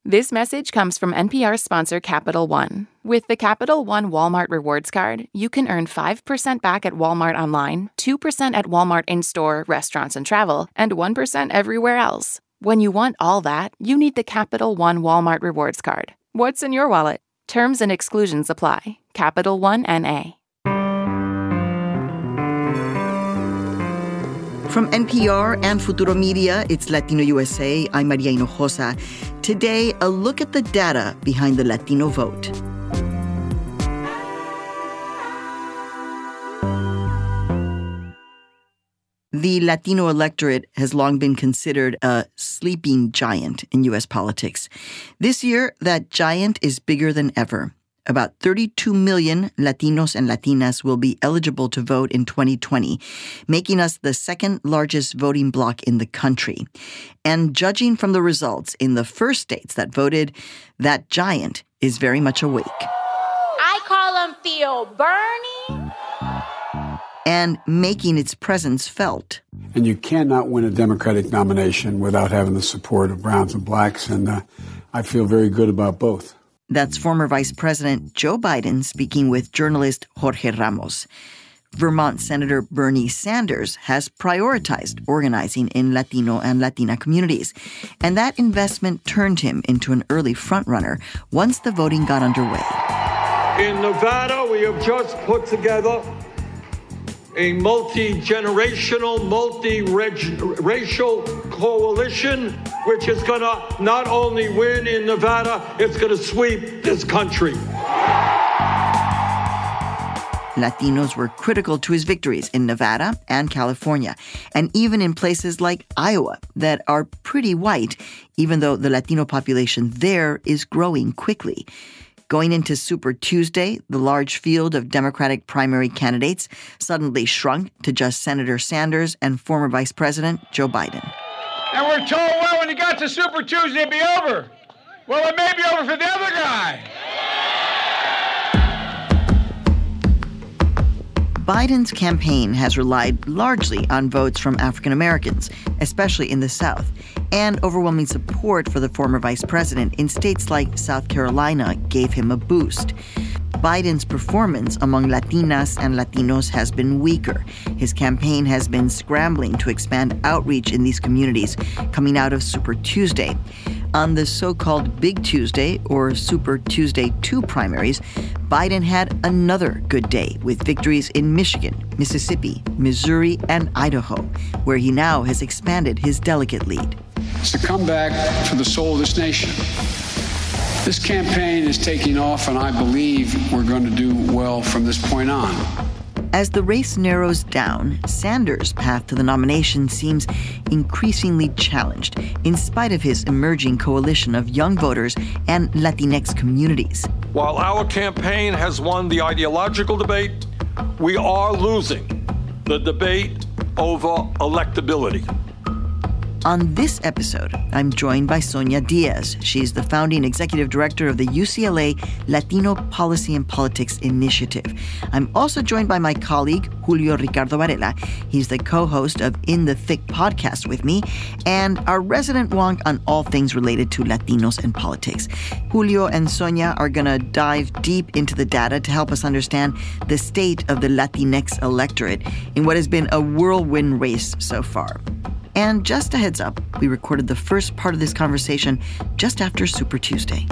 This message comes from NPR sponsor Capital One. With the Capital One Walmart Rewards Card, you can earn 5% back at Walmart online, 2% at Walmart in-store, restaurants, and travel, and 1% everywhere else. When you want all that, you need the Capital One Walmart Rewards Card. What's in your wallet? Terms and exclusions apply. Capital One N.A. From NPR and Futuro Media, it's Latino USA. I'm Maria Hinojosa. Today, a look at the data behind the Latino vote. The Latino electorate has long been considered a sleeping giant in U.S. politics. This year, that giant is bigger than ever. About 32 million Latinos and Latinas will be eligible to vote in 2020, making us the second largest voting bloc in the country. And judging from the results in the first states that voted, that giant is very much awake. I call him Theo Bernie. And making its presence felt. And you cannot win a Democratic nomination without having the support of browns and blacks, and I feel very good about both. That's former Vice President Joe Biden speaking with journalist Jorge Ramos. Vermont Senator Bernie Sanders has prioritized organizing in Latino and Latina communities, and that investment turned him into an early frontrunner once the voting got underway. In Nevada, we have just put together a multi-generational, multi-racial coalition, which is going to not only win in Nevada, it's going to sweep this country. Latinos were critical to his victories in Nevada and California, and even in places like Iowa that are pretty white, even though the Latino population there is growing quickly. Going into Super Tuesday, the large field of Democratic primary candidates suddenly shrunk to just Senator Sanders and former Vice President Joe Biden. And we're told, well, when you got to Super Tuesday, it'd be over. Well, it may be over for the other guy. Biden's campaign has relied largely on votes from African Americans, especially in the South, and overwhelming support for the former vice president in states like South Carolina gave him a boost. Biden's performance among Latinas and Latinos has been weaker. His campaign has been scrambling to expand outreach in these communities coming out of Super Tuesday. On the so-called Big Tuesday, or Super Tuesday 2 primaries, Biden had another good day with victories in Michigan, Mississippi, Missouri, and Idaho, where he now has expanded his delegate lead. It's a comeback for the soul of this nation. This campaign is taking off, and I believe we're going to do well from this point on. As the race narrows down, Sanders' path to the nomination seems increasingly challenged, in spite of his emerging coalition of young voters and Latinx communities. While our campaign has won the ideological debate, we are losing the debate over electability. On this episode, I'm joined by Sonia Diaz. She's the founding executive director of the UCLA Latino Policy and Politics Initiative. I'm also joined by my colleague, Julio Ricardo Varela. He's the co-host of In the Thick podcast with me, and our resident wonk on all things related to Latinos and politics. Julio and Sonia are going to dive deep into the data to help us understand the state of the Latinx electorate in what has been a whirlwind race so far. And just a heads up, we recorded the first part of this conversation just after Super Tuesday.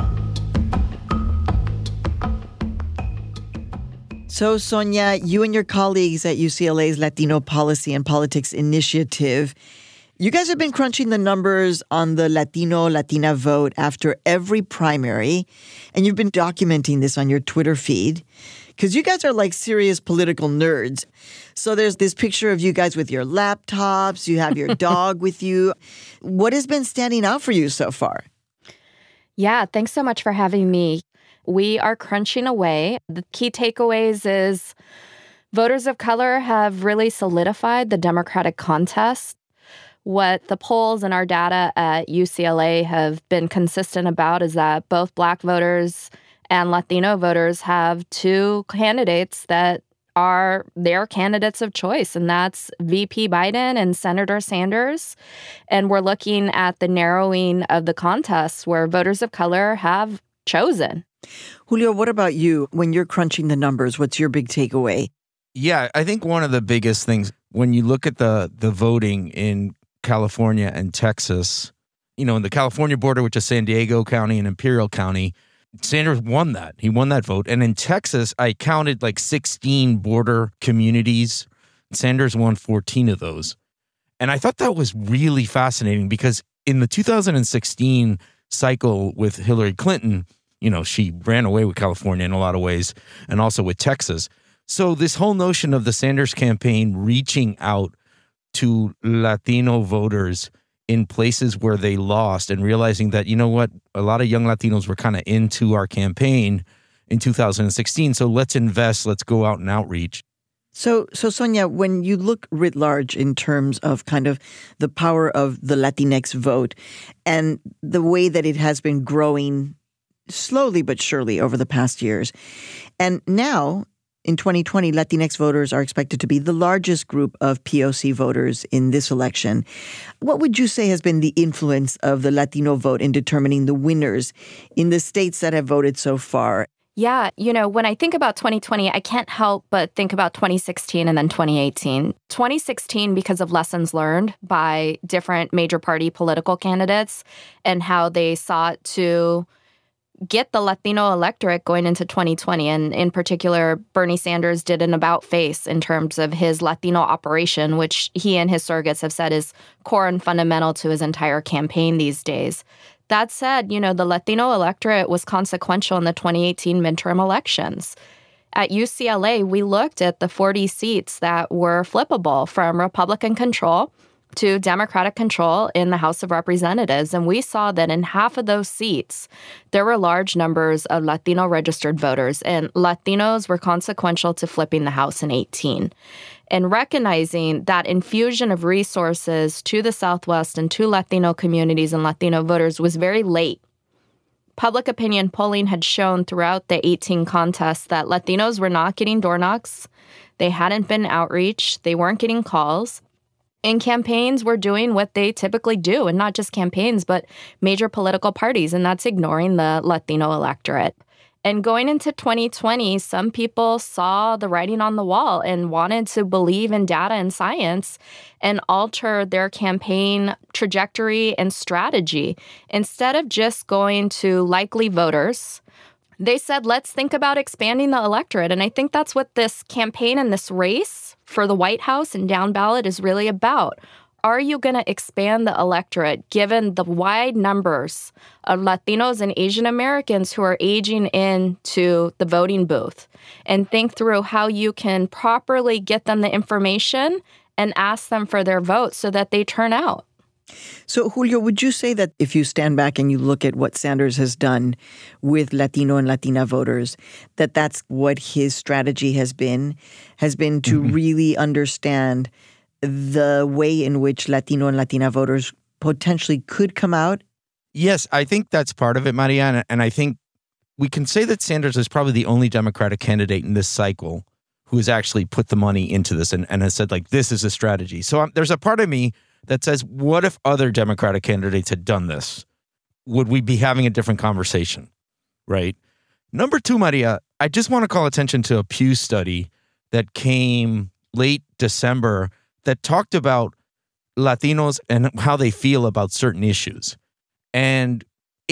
So, Sonia, you and your colleagues at UCLA's Latino Policy and Politics Initiative, you guys have been crunching the numbers on the Latino-Latina vote after every primary, and you've been documenting this on your Twitter feed, because you guys are like serious political nerds. So there's this picture of you guys with your laptops, you have your dog with you. What has been standing out for you so far? Yeah, thanks so much for having me. We are crunching away. The key takeaways is voters of color have really solidified the Democratic contest. What the polls and our data at UCLA have been consistent about is that both Black voters and Latino voters have two candidates that are their candidates of choice, and that's VP Biden and Senator Sanders. And we're looking at the narrowing of the contests where voters of color have chosen. Julio, what about you? When you're crunching the numbers, what's your big takeaway? Yeah, I think one of the biggest things when you look at the voting in California and Texas, in the California border, which is San Diego County and Imperial County, Sanders won that. He won that vote. And in Texas, I counted like 16 border communities. Sanders won 14 of those. And I thought that was really fascinating because in the 2016 cycle with Hillary Clinton, she ran away with California in a lot of ways and also with Texas. So this whole notion of the Sanders campaign reaching out to Latino voters in places where they lost and realizing that, a lot of young Latinos were kind of into our campaign in 2016. So let's invest, let's go out and outreach. So Sonia, when you look writ large in terms of kind of the power of the Latinx vote and the way that it has been growing slowly but surely over the past years, and now in 2020, Latinx voters are expected to be the largest group of POC voters in this election. What would you say has been the influence of the Latino vote in determining the winners in the states that have voted so far? Yeah, when I think about 2020, I can't help but think about 2016 and then 2018. 2016 because of lessons learned by different major party political candidates and how they sought to get the Latino electorate going into 2020. And in particular, Bernie Sanders did an about-face in terms of his Latino operation, which he and his surrogates have said is core and fundamental to his entire campaign these days. That said, the Latino electorate was consequential in the 2018 midterm elections. At UCLA, we looked at the 40 seats that were flippable from Republican control to Democratic control in the House of Representatives. And we saw that in half of those seats, there were large numbers of Latino registered voters, and Latinos were consequential to flipping the House in 2018. And recognizing that infusion of resources to the Southwest and to Latino communities and Latino voters was very late. Public opinion polling had shown throughout the 2018 contest that Latinos were not getting door knocks. They hadn't been outreach. They weren't getting calls. And campaigns were doing what they typically do, and not just campaigns, but major political parties, and that's ignoring the Latino electorate. And going into 2020, some people saw the writing on the wall and wanted to believe in data and science and alter their campaign trajectory and strategy. Instead of just going to likely voters, they said, let's think about expanding the electorate. And I think that's what this campaign and this race for the White House and down ballot is really about. Are you going to expand the electorate given the wide numbers of Latinos and Asian Americans who are aging into the voting booth? And think through how you can properly get them the information and ask them for their vote so that they turn out. So, Julio, would you say that if you stand back and you look at what Sanders has done with Latino and Latina voters, that that's what his strategy has been to really understand the way in which Latino and Latina voters potentially could come out? Yes, I think that's part of it, Mariana. And I think we can say that Sanders is probably the only Democratic candidate in this cycle who has actually put the money into this and has said, this is a strategy. So there's a part of me that says, what if other Democratic candidates had done this? Would we be having a different conversation, right? Number two, Maria, I just want to call attention to a Pew study that came late December that talked about Latinos and how they feel about certain issues. And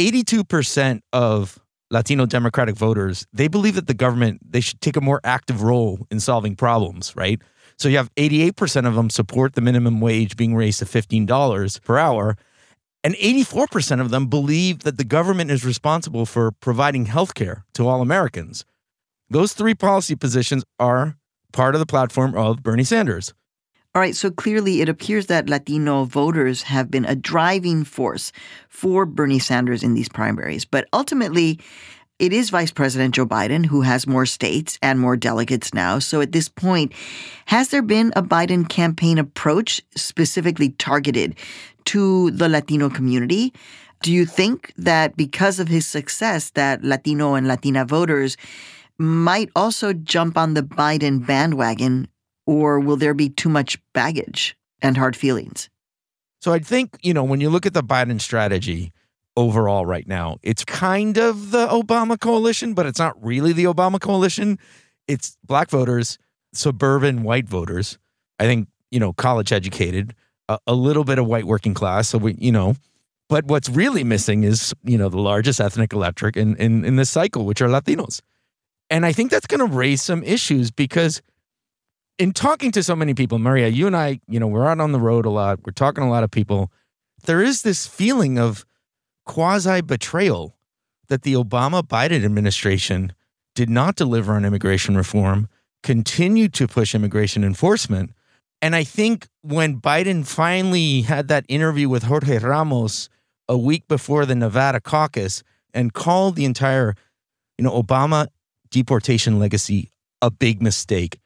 82% of Latino Democratic voters, they believe that the government, they should take a more active role in solving problems, right? So you have 88% of them support the minimum wage being raised to $15 per hour, and 84% of them believe that the government is responsible for providing health care to all Americans. Those three policy positions are part of the platform of Bernie Sanders. All right, so clearly it appears that Latino voters have been a driving force for Bernie Sanders in these primaries. But ultimately, it is Vice President Joe Biden who has more states and more delegates now. So at this point, has there been a Biden campaign approach specifically targeted to the Latino community? Do you think that because of his success that Latino and Latina voters might also jump on the Biden bandwagon, or will there be too much baggage and hard feelings? So I think, when you look at the Biden strategy overall right now, it's kind of the Obama coalition, but it's not really the Obama coalition. It's Black voters, suburban white voters, I think, college educated, a little bit of white working class. So but what's really missing is, the largest ethnic electorate in this cycle, which are Latinos. And I think that's going to raise some issues because in talking to so many people, Maria, you and I, we're out on the road a lot. We're talking to a lot of people. There is this feeling of quasi-betrayal that the Obama-Biden administration did not deliver on immigration reform, continued to push immigration enforcement. And I think when Biden finally had that interview with Jorge Ramos a week before the Nevada caucus and called the entire, Obama deportation legacy a big mistake.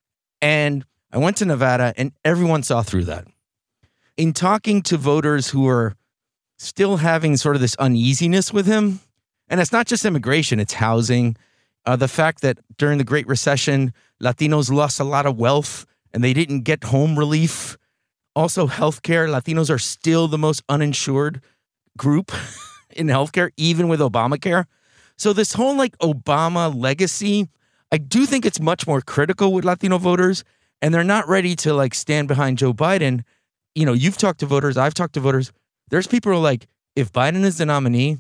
And I went to Nevada and everyone saw through that. In talking to voters who are still having sort of this uneasiness with him, and it's not just immigration, it's housing, the fact that during the Great Recession, Latinos lost a lot of wealth and they didn't get home relief. Also, healthcare, Latinos are still the most uninsured group in healthcare, even with Obamacare. So this whole Obama legacy, I do think it's much more critical with Latino voters, and they're not ready to stand behind Joe Biden. You've talked to voters, I've talked to voters. There's people who are like, if Biden is the nominee,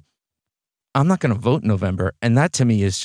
I'm not going to vote in November. And that to me is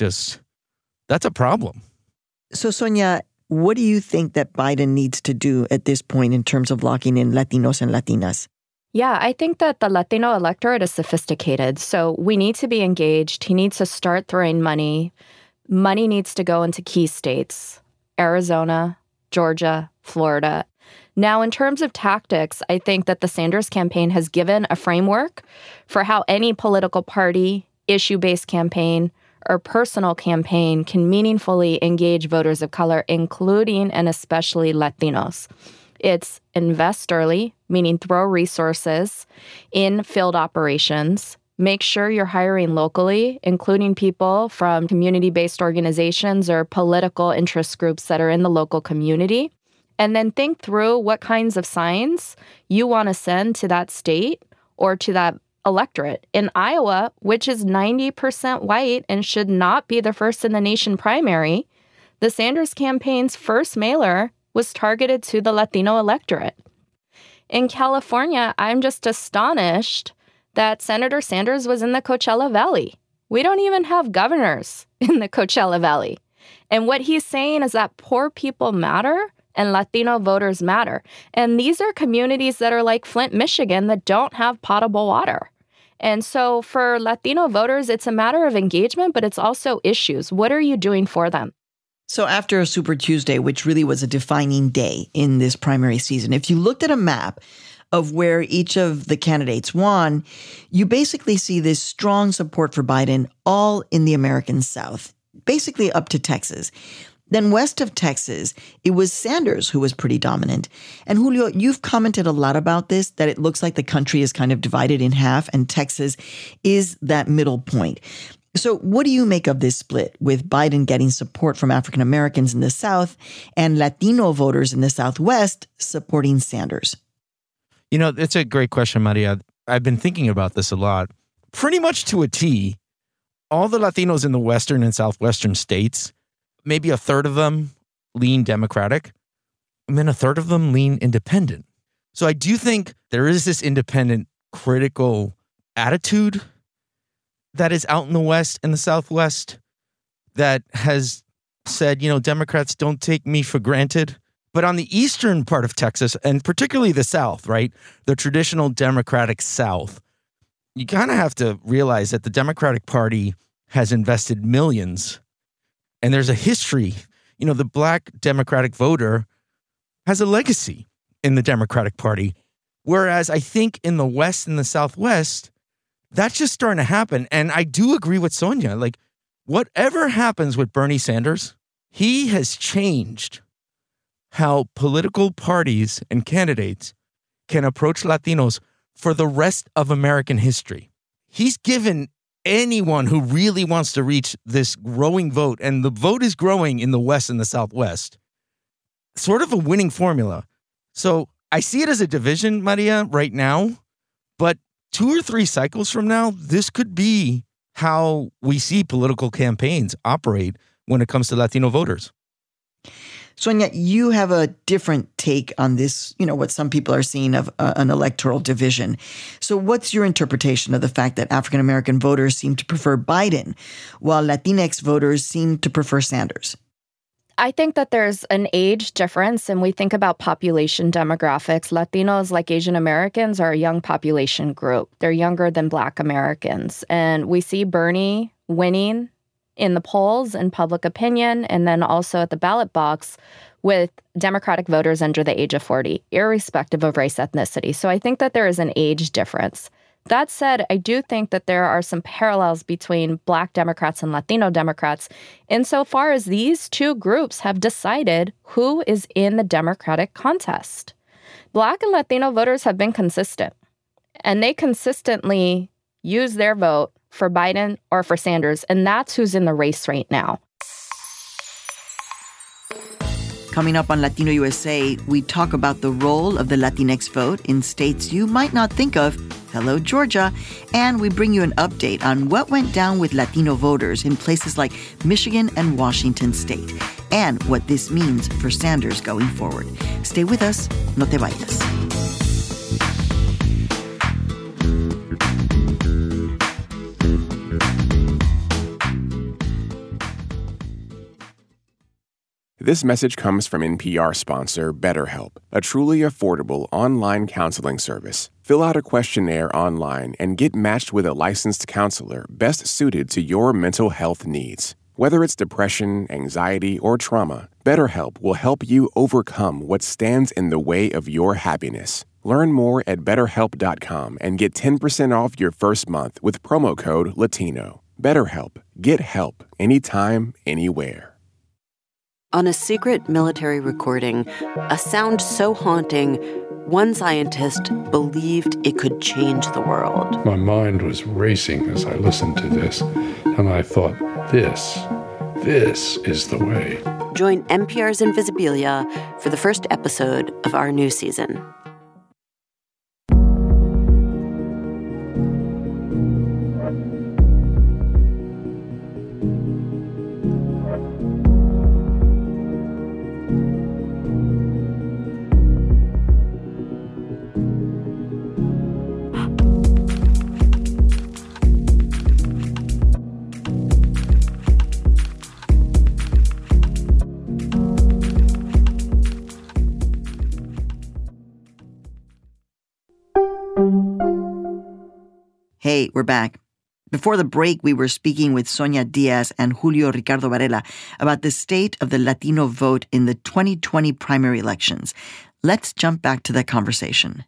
that's a problem. So Sonia, what do you think that Biden needs to do at this point in terms of locking in Latinos and Latinas? Yeah, I think that the Latino electorate is sophisticated. So we need to be engaged. He needs to start throwing money. Money needs to go into key states, Arizona, Georgia, Florida. Now, in terms of tactics, I think that the Sanders campaign has given a framework for how any political party, issue-based campaign, or personal campaign can meaningfully engage voters of color, including and especially Latinos. It's invest early, meaning throw resources in field operations. Make sure you're hiring locally, including people from community-based organizations or political interest groups that are in the local community. And then think through what kinds of signs you want to send to that state or to that electorate. In Iowa, which is 90% white and should not be the first in the nation primary, the Sanders campaign's first mailer was targeted to the Latino electorate. In California, I'm just astonished that Senator Sanders was in the Coachella Valley. We don't even have governors in the Coachella Valley. And what he's saying is that poor people matter and Latino voters matter. And these are communities that are like Flint, Michigan, that don't have potable water. And so for Latino voters, it's a matter of engagement, but it's also issues. What are you doing for them? So after a Super Tuesday, which really was a defining day in this primary season, if you looked at a map of where each of the candidates won, you basically see this strong support for Biden all in the American South, basically up to Texas. Then west of Texas, it was Sanders who was pretty dominant. And Julio, you've commented a lot about this, that it looks like the country is kind of divided in half and Texas is that middle point. So what do you make of this split with Biden getting support from African Americans in the South and Latino voters in the Southwest supporting Sanders? It's a great question, Maria. I've been thinking about this a lot. Pretty much to a T, all the Latinos in the Western and Southwestern states, maybe a third of them lean Democratic, and then a third of them lean independent. So I do think there is this independent critical attitude that is out in the West and the Southwest that has said, Democrats don't take me for granted. But on the eastern part of Texas, and particularly the South, right, the traditional Democratic South, you kind of have to realize that the Democratic Party has invested millions. And there's a history. The Black Democratic voter has a legacy in the Democratic Party. Whereas I think in the West and the Southwest, that's just starting to happen. And I do agree with Sonia. Whatever happens with Bernie Sanders, he has changed how political parties and candidates can approach Latinos for the rest of American history. He's given anyone who really wants to reach this growing vote, and the vote is growing in the West and the Southwest, sort of a winning formula. So I see it as a division, Maria, right now, but 2 or 3 cycles from now, this could be how we see political campaigns operate when it comes to Latino voters. Sonia, you have a different take on this, what some people are seeing of an electoral division. So what's your interpretation of the fact that African-American voters seem to prefer Biden, while Latinx voters seem to prefer Sanders? I think that there's an age difference, and we think about population demographics. Latinos, like Asian Americans, are a young population group. They're younger than Black Americans. And we see Bernie winning in the polls and public opinion, and then also at the ballot box with Democratic voters under the age of 40, irrespective of race, ethnicity. So I think that there is an age difference. That said, I do think that there are some parallels between Black Democrats and Latino Democrats insofar as these two groups have decided who is in the Democratic contest. Black and Latino voters have been consistent, and they consistently use their vote for Biden or for Sanders, and that's who's in the race right now. Coming up on Latino USA, we talk about the role of the Latinx vote in states you might not think of. Hello, Georgia. And we bring you an update on what went down with Latino voters in places like Michigan and Washington state, and what this means for Sanders going forward. Stay with us. No te vayas. This message comes from NPR sponsor BetterHelp, a truly affordable online counseling service. Fill out a questionnaire online and get matched with a licensed counselor best suited to your mental health needs. Whether it's depression, anxiety, or trauma, BetterHelp will help you overcome what stands in the way of your happiness. Learn more at BetterHelp.com and get 10% off your first month with promo code LATINO. BetterHelp. Get help anytime, anywhere. On a secret military recording, a sound so haunting, one scientist believed it could change the world. My mind was racing as I listened to this, and I thought, this is the way. Join NPR's Invisibilia for the first episode of our new season. Hey, we're back. Before the break, we were speaking with Sonia Diaz and Julio Ricardo Varela about the state of the Latino vote in the 2020 primary elections. Let's jump back to that conversation.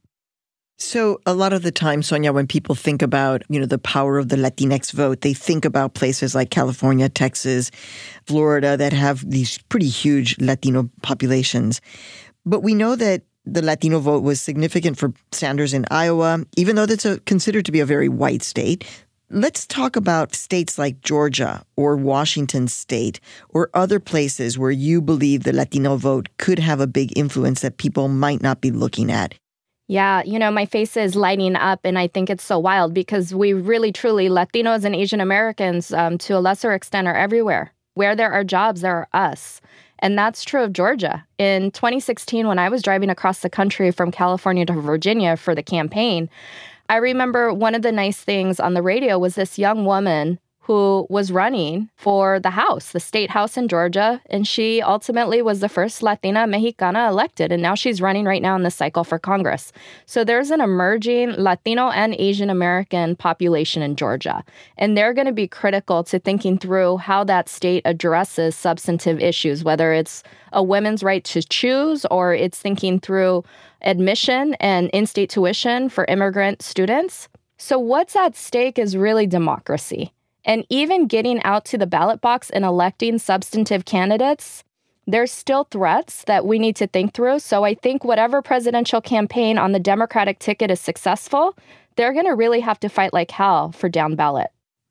So a lot of the time, Sonia, when people think about, the power of the Latinx vote, they think about places like California, Texas, Florida that have these pretty huge Latino populations. But we know that the Latino vote was significant for Sanders in Iowa, even though that's considered to be a very white state. Let's talk about states like Georgia or Washington state or other places where you believe the Latino vote could have a big influence that people might not be looking at. Yeah, my face is lighting up, and I think it's so wild because we really, truly, Latinos and Asian Americans, to a lesser extent, are everywhere. Where there are jobs, there are us. And that's true of Georgia. In 2016, when I was driving across the country from California to Virginia for the campaign, I remember one of the nice things on the radio was this young woman who was running for the House, the state House in Georgia, and she ultimately was the first Latina Mexicana elected, and now she's running right now in this cycle for Congress. So there's an emerging Latino and Asian American population in Georgia, and they're going to be critical to thinking through how that state addresses substantive issues, whether it's a women's right to choose or it's thinking through admission and in-state tuition for immigrant students. So what's at stake is really democracy. And even getting out to the ballot box and electing substantive candidates, there's still threats that we need to think through. So I think whatever presidential campaign on the Democratic ticket is successful, they're going to really have to fight like hell for down ballot.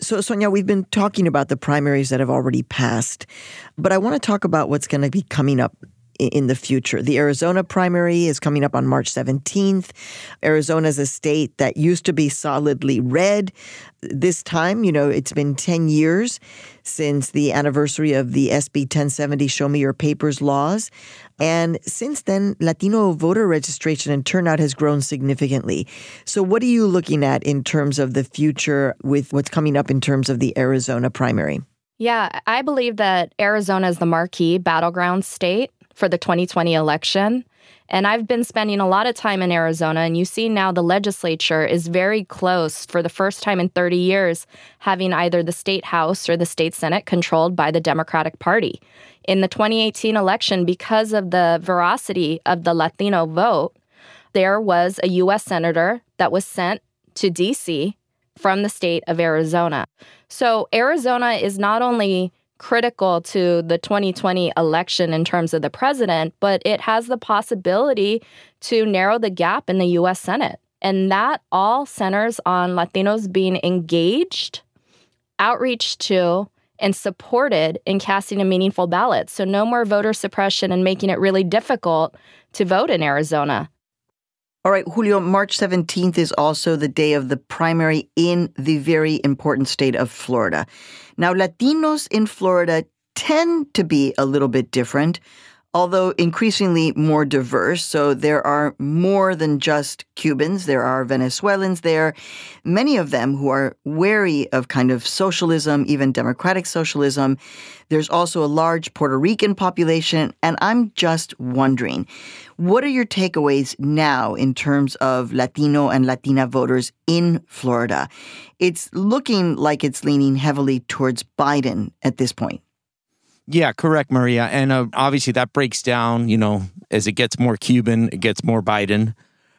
So, Sonia, we've been talking about the primaries that have already passed, but I want to talk about what's going to be coming up in the future. The Arizona primary is coming up on March 17th. Arizona is a state that used to be solidly red. This time, it's been 10 years since the anniversary of the SB 1070 Show Me Your Papers laws. And since then, Latino voter registration and turnout has grown significantly. So what are you looking at in terms of the future with what's coming up in terms of the Arizona primary? Yeah, I believe that Arizona is the marquee battleground state for the 2020 election. And I've been spending a lot of time in Arizona, and you see now the legislature is very close for the first time in 30 years, having either the state house or the state senate controlled by the Democratic Party. In the 2018 election, because of the veracity of the Latino vote, there was a U.S. senator that was sent to D.C. from the state of Arizona. So Arizona is not only critical to the 2020 election in terms of the president, but it has the possibility to narrow the gap in the U.S. Senate. And that all centers on Latinos being engaged, outreach to, and supported in casting a meaningful ballot. So no more voter suppression and making it really difficult to vote in Arizona. All right, Julio, March 17th is also the day of the primary in the very important state of Florida. Now, Latinos in Florida tend to be a little bit different, although increasingly more diverse. So there are more than just Cubans. There are Venezuelans there, many of them who are wary of kind of socialism, even democratic socialism. There's also a large Puerto Rican population. And I'm just wondering, what are your takeaways now in terms of Latino and Latina voters in Florida? It's looking like it's leaning heavily towards Biden at this point. Yeah, correct, Maria. And obviously that breaks down, as it gets more Cuban, it gets more Biden.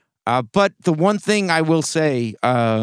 But the one thing I will say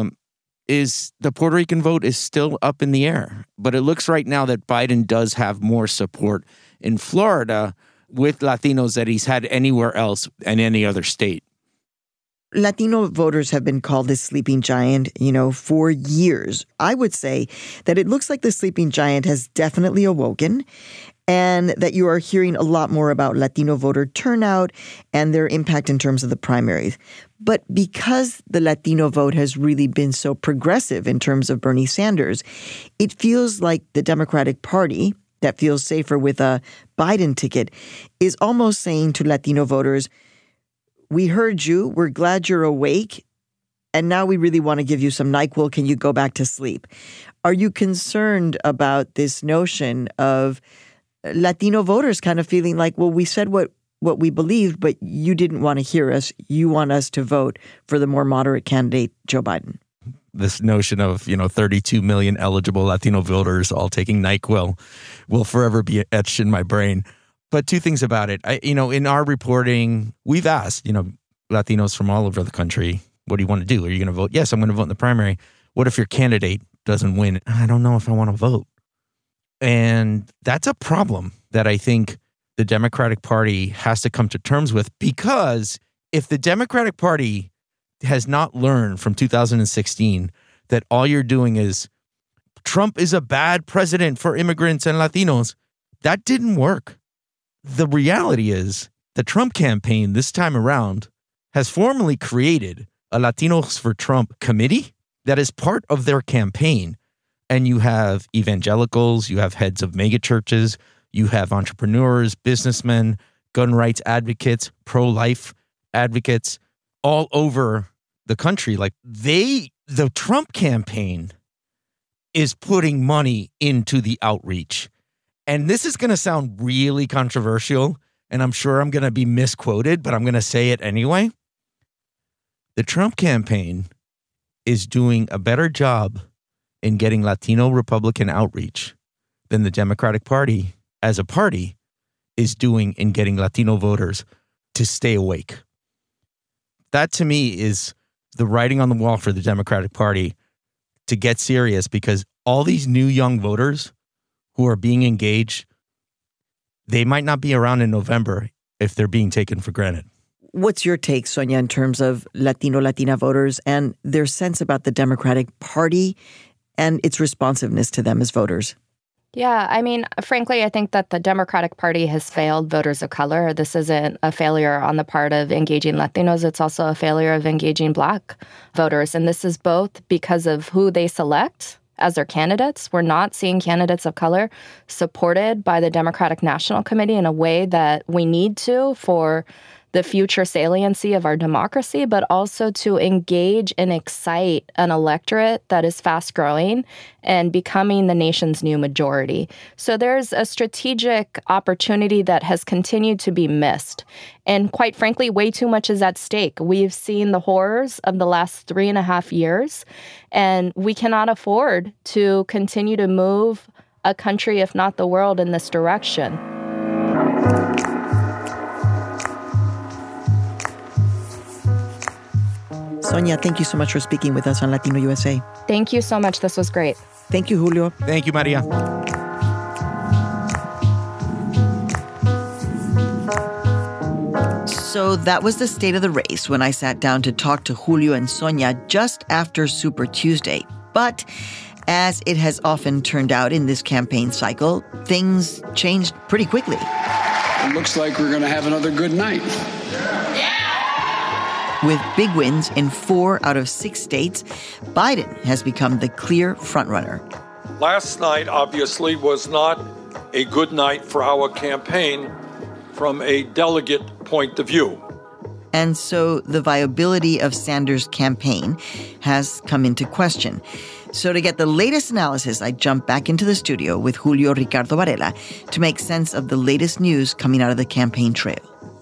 is the Puerto Rican vote is still up in the air. But it looks right now that Biden does have more support in Florida with Latinos that he's had anywhere else in any other state. Latino voters have been called the sleeping giant, for years. I would say that it looks like the sleeping giant has definitely awoken and that you are hearing a lot more about Latino voter turnout and their impact in terms of the primaries. But because the Latino vote has really been so progressive in terms of Bernie Sanders, it feels like the Democratic Party, that feels safer with a Biden ticket, is almost saying to Latino voters, we heard you, we're glad you're awake, and now we really want to give you some NyQuil. Can you go back to sleep? Are you concerned about this notion of Latino voters kind of feeling like, well, we said what we believed, but you didn't want to hear us. You want us to vote for the more moderate candidate, Joe Biden? This notion of, 32 million eligible Latino voters all taking NyQuil will forever be etched in my brain. But two things about it. In our reporting, we've asked, Latinos from all over the country, what do you want to do? Are you going to vote? Yes, I'm going to vote in the primary. What if your candidate doesn't win? I don't know if I want to vote. And that's a problem that I think the Democratic Party has to come to terms with, because if the Democratic Party has not learned from 2016 that all you're doing is Trump is a bad president for immigrants and Latinos, that didn't work. The reality is the Trump campaign this time around has formally created a Latinos for Trump committee that is part of their campaign. And you have evangelicals, you have heads of megachurches, you have entrepreneurs, businessmen, gun rights advocates, pro-life advocates all over the country. Like the Trump campaign is putting money into the outreach. And this is going to sound really controversial, and I'm sure I'm going to be misquoted, but I'm going to say it anyway. The Trump campaign is doing a better job in getting Latino Republican outreach than the Democratic Party as a party is doing in getting Latino voters to stay awake. That to me is the writing on the wall for the Democratic Party to get serious, because all these new young voters who are being engaged, they might not be around in November if they're being taken for granted. What's your take, Sonia, in terms of Latino, Latina voters and their sense about the Democratic Party and its responsiveness to them as voters? Yeah, I mean, frankly, I think that the Democratic Party has failed voters of color. This isn't a failure on the part of engaging Latinos. It's also a failure of engaging Black voters. And this is both because of who they select as their candidates. We're not seeing candidates of color supported by the Democratic National Committee in a way that we need to for the future saliency of our democracy, but also to engage and excite an electorate that is fast growing and becoming the nation's new majority. So there's a strategic opportunity that has continued to be missed. And quite frankly, way too much is at stake. We've seen the horrors of the last 3.5 years, and we cannot afford to continue to move a country, if not the world, in this direction. Sonia, thank you so much for speaking with us on Latino USA. Thank you so much. This was great. Thank you, Julio. Thank you, Maria. So that was the state of the race when I sat down to talk to Julio and Sonia just after Super Tuesday. But as it has often turned out in this campaign cycle, things changed pretty quickly. It looks like we're going to have another good night. With big wins in 4 out of 6 states, Biden has become the clear frontrunner. Last night, obviously, was not a good night for our campaign from a delegate point of view. And so the viability of Sanders' campaign has come into question. So to get the latest analysis, I jumped back into the studio with Julio Ricardo Varela to make sense of the latest news coming out of the campaign trail.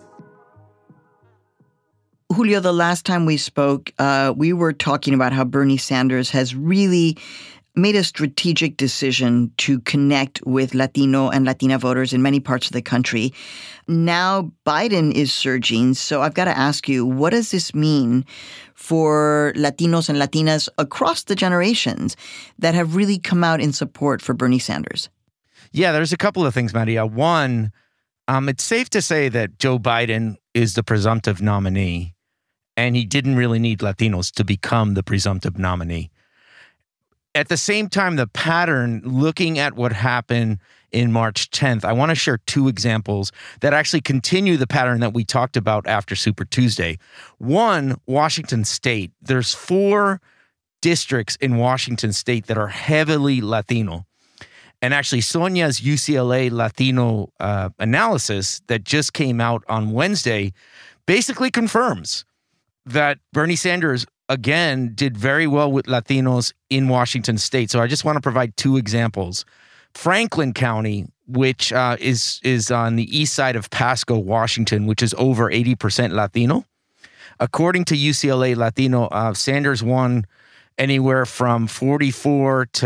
Julio, the last time we spoke, we were talking about how Bernie Sanders has really made a strategic decision to connect with Latino and Latina voters in many parts of the country. Now Biden is surging, so I've got to ask you, what does this mean for Latinos and Latinas across the generations that have really come out in support for Bernie Sanders? Yeah, there's a couple of things, Maria. One, it's safe to say that Joe Biden is the presumptive nominee, and he didn't really need Latinos to become the presumptive nominee. At the same time, the pattern, looking at what happened in March 10th, I want to share 2 examples that actually continue the pattern that we talked about after Super Tuesday. One, Washington State. There's 4 districts in Washington State that are heavily Latino. And actually, Sonia's UCLA Latino analysis that just came out on Wednesday basically confirms that Bernie Sanders, again, did very well with Latinos in Washington State. So I just want to provide 2 examples. Franklin County, which is on the east side of Pasco, Washington, which is over 80% Latino. According to UCLA Latino, Sanders won anywhere from 44 to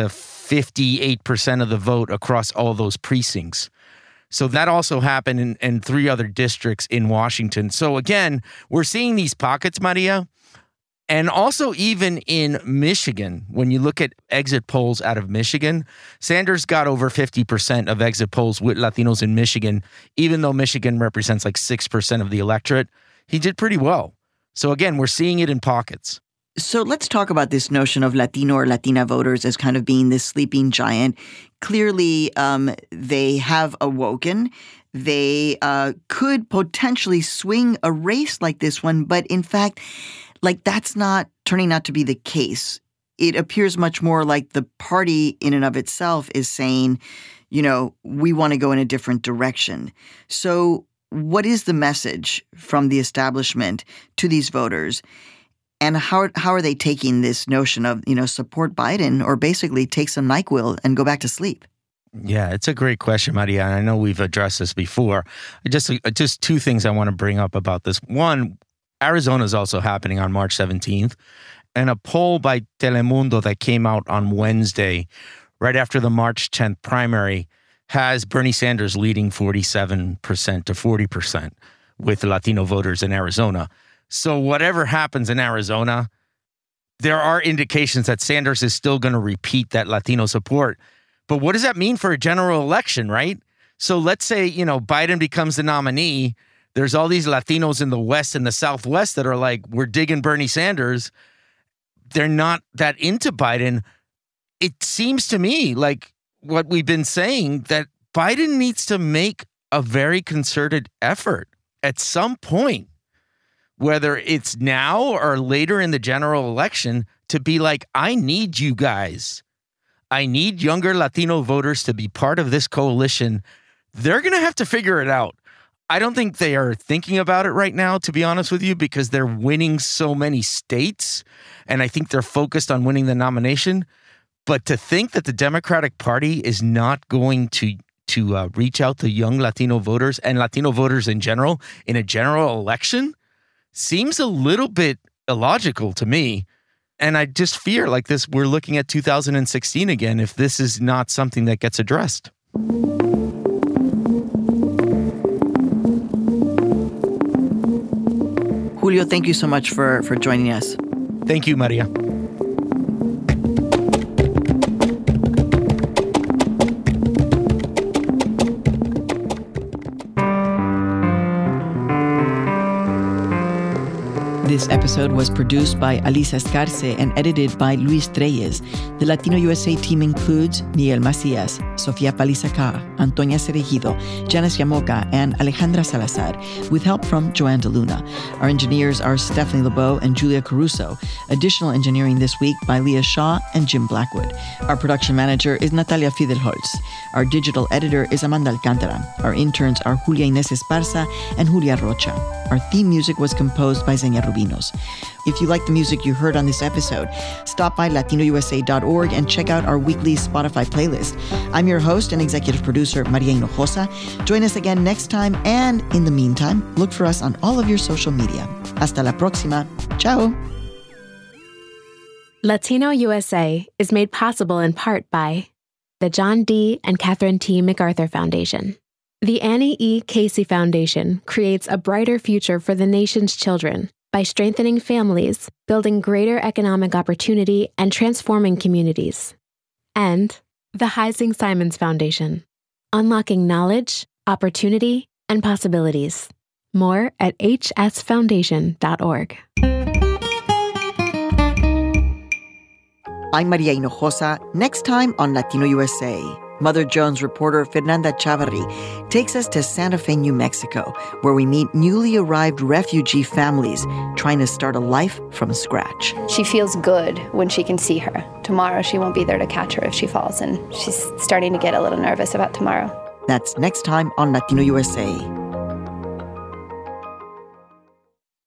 58% of the vote across all those precincts. So that also happened in 3 other districts in Washington. So again, we're seeing these pockets, Maria. And also even in Michigan, when you look at exit polls out of Michigan, Sanders got over 50% of exit polls with Latinos in Michigan, even though Michigan represents like 6% of the electorate. He did pretty well. So again, we're seeing it in pockets. So let's talk about this notion of Latino or Latina voters as kind of being this sleeping giant. Clearly, they have awoken. They could potentially swing a race like this one, but in fact, like that's not turning out to be the case. It appears much more like the party in and of itself is saying, you know, we want to go in a different direction. So what is the message from the establishment to these voters? And how are they taking this notion of, you know, support Biden or basically take some NyQuil and go back to sleep? Yeah, it's a great question, Maria. And I know we've addressed this before. Just 2 things I want to bring up about this. One, Arizona is also happening on March 17th. And a poll by Telemundo that came out on Wednesday, right after the March 10th primary, has Bernie Sanders leading 47% to 40% with Latino voters in Arizona. So whatever happens in Arizona, there are indications that Sanders is still going to repeat that Latino support. But what does that mean for a general election, right? So let's say, you know, Biden becomes the nominee. There's all these Latinos in the West and the Southwest that are like, we're digging Bernie Sanders. They're not that into Biden. it seems to me like what we've been saying, that Biden needs to make a very concerted effort at some point, whether it's now or later in the general election, to be like, I need you guys. I need younger Latino voters to be part of this coalition. They're going to have to figure it out. I don't think they are thinking about it right now, to be honest with you, because they're winning so many states, and I think they're focused on winning the nomination. But to think that the Democratic Party is not going to reach out to young Latino voters and Latino voters in general in a general election seems a little bit illogical to me. And I just fear like this, we're looking at 2016 again if this is not something that gets addressed. Julio, thank you so much for joining us. Thank you, Maria. This episode was produced by Alisa Escarce and edited by Luis Treyes. The Latino USA team includes Miguel Macias, Sofia Palizaca, Antonia Cerejido, Janice Yamoca, and Alejandra Salazar, with help from Joanne DeLuna. Our engineers are Stephanie LeBeau and Julia Caruso. Additional engineering this week by Leah Shaw and Jim Blackwood. Our production manager is Natalia Fidelholz. Our digital editor is Amanda Alcantara. Our interns are Julia Inés Esparza and Julia Rocha. Our theme music was composed by Xenia Rubinos. If you like the music you heard on this episode, stop by latinousa.org and check out our weekly Spotify playlist. I'm your host and executive producer, Maria Hinojosa. Join us again next time, and in the meantime, look for us on all of your social media. Hasta la próxima. Ciao. Latino USA is made possible in part by the John D. and Catherine T. MacArthur Foundation. The Annie E. Casey Foundation creates a brighter future for the nation's children by strengthening families, building greater economic opportunity, and transforming communities. And the Heising Simons Foundation, unlocking knowledge, opportunity, and possibilities. More at hsfoundation.org. I'm Maria Hinojosa. Next time on Latino USA, Mother Jones reporter Fernanda Chavarri takes us to Santa Fe, New Mexico, where we meet newly arrived refugee families trying to start a life from scratch. She feels good when she can see her. Tomorrow, she won't be there to catch her if she falls, and she's starting to get a little nervous about tomorrow. That's next time on Latino USA.